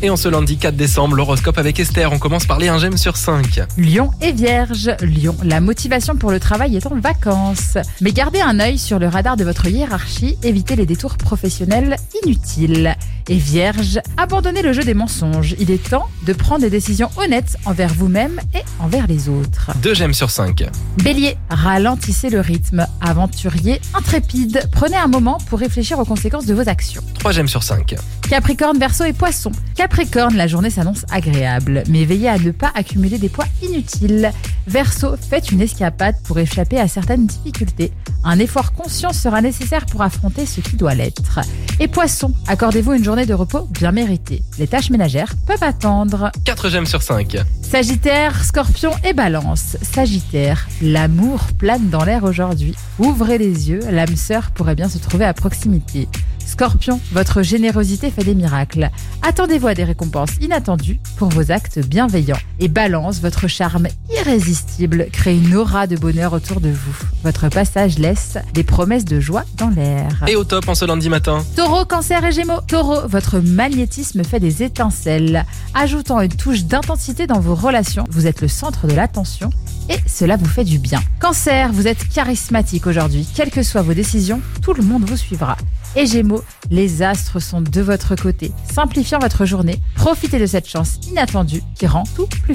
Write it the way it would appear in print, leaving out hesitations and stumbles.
Et en ce lundi 4 décembre, l'horoscope avec Esther. On commence par les 1 j'aime sur 5. Lion et Vierge. Lion, la motivation pour le travail est en vacances. Mais gardez un œil sur le radar de votre hiérarchie, évitez les détours professionnels inutiles. Et Vierge, abandonnez le jeu des mensonges. Il est temps de prendre des décisions honnêtes envers vous-même et envers les autres. 2 j'aime sur 5. Bélier, ralentissez le rythme. Aventurier, intrépide, prenez un moment pour réfléchir aux conséquences de vos actions. 3 j'aime sur 5. Capricorne, Verseau et Poisson. Capricorne, la journée s'annonce agréable, mais veillez à ne pas accumuler des poids inutiles. Verseau, faites une escapade pour échapper à certaines difficultés. Un effort conscient sera nécessaire pour affronter ce qui doit l'être. Et Poisson, accordez-vous une journée de repos bien méritée. Les tâches ménagères peuvent attendre. 4 j'aime sur 5. Sagittaire, Scorpion et Balance. Sagittaire, l'amour plane dans l'air aujourd'hui. Ouvrez les yeux, l'âme sœur pourrait bien se trouver à proximité. Scorpion, votre générosité fait des miracles. Attendez-vous à des récompenses inattendues pour vos actes bienveillants. Et Balance, votre charme irrésistible crée une aura de bonheur autour de vous. Votre passage laisse des promesses de joie dans l'air. Et au top en ce lundi matin. Taureau, Cancer et Gémeaux. Taureau, votre magnétisme fait des étincelles, ajoutant une touche d'intensité dans vos relations. Vous êtes le centre de l'attention et cela vous fait du bien. Cancer, vous êtes charismatique aujourd'hui. Quelles que soient vos décisions, tout le monde vous suivra. Et Gémeaux, les astres sont de votre côté. Simplifiant votre journée, profitez de cette chance inattendue qui rend tout plus